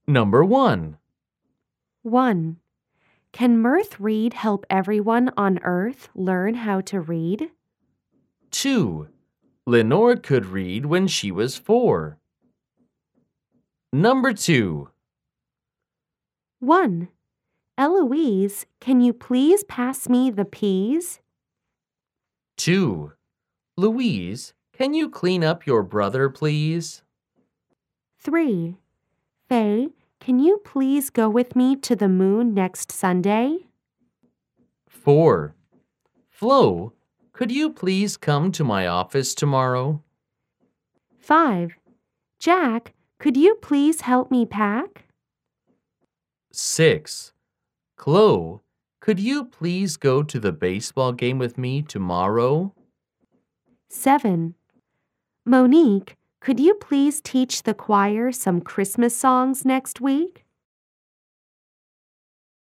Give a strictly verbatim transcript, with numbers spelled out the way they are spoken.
Number one. one. Can Mirth Read help everyone on Earth learn how to read? two. Lenore could read when she was four. Number two. one. Eloise, can you please pass me the peas? two. Louise, can you clean up your brother, please? three. Faye, can you please go with me to the moon next Sunday? four. Flo, could you please come to my office tomorrow? five. Jack, could you please help me pack? six. Chloe, could you please go to the baseball game with me tomorrow? seven. Monique, could you please teach the choir some Christmas songs next week?